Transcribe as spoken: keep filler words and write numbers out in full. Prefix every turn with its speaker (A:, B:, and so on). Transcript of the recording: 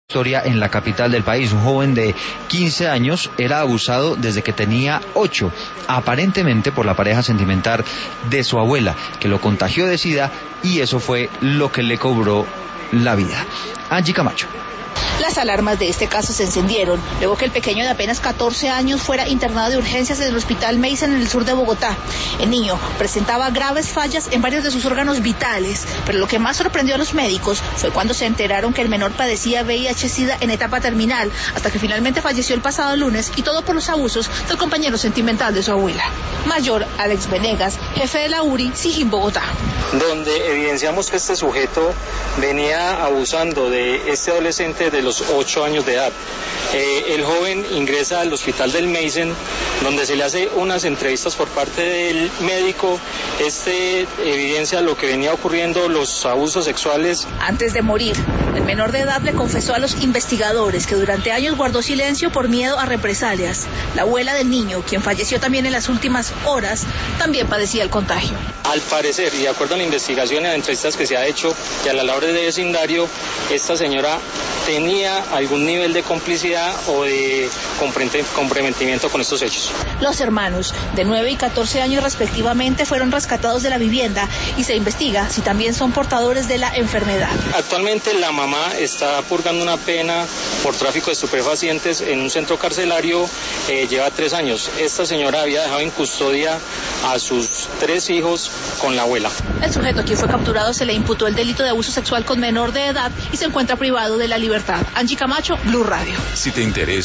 A: Historia en la capital del país. Un joven de quince años era abusado desde que tenía ocho, aparentemente por la pareja sentimental de su abuela, que lo contagió de SIDA y eso fue lo que le cobró la vida. Angie Camacho.
B: Las alarmas de este caso se encendieron luego que el pequeño de apenas catorce años fuera internado de urgencias en el hospital Mason en el sur de Bogotá. El niño presentaba graves fallas en varios de sus órganos vitales, pero lo que más sorprendió a los médicos fue cuando se enteraron que el menor padecía V I H-Sida en etapa terminal, hasta que finalmente falleció el pasado lunes, y todo por los abusos del compañero sentimental de su abuela. Mayor Alex Venegas, jefe de la U R I, Sijín, Bogotá.
C: Donde evidenciamos que este sujeto venía abusando de este adolescente de los ocho años de edad. Eh, el joven ingresa al hospital del Mason, donde se le hace unas entrevistas por parte del médico. Este evidencia lo que venía ocurriendo, los abusos sexuales.
B: Antes de morir, el menor de edad le confesó a los investigadores que durante años guardó silencio por miedo a represalias. La abuela del niño, quien falleció también en las últimas horas, también padecía el contagio.
C: Al parecer, y de acuerdo a la investigación y a las entrevistas que se ha hecho y a la labor de vecindario, esta señora tenía algún nivel de complicidad o de comprometimiento con estos hechos.
B: Los hermanos, de nueve y catorce años respectivamente, fueron rescatados de la vivienda y se investiga si también son portadores de la enfermedad.
C: Actualmente la mamá está purgando una pena por tráfico de estupefacientes en un centro carcelario, eh, lleva tres años. Esta señora había dejado en custodia a sus tres hijos con la abuela.
B: El sujeto, quien fue capturado, se le imputó el delito de abuso sexual con menor de edad y se encuentra privado de la libertad. Angie Camacho, Blue Radio.
D: Si te interesa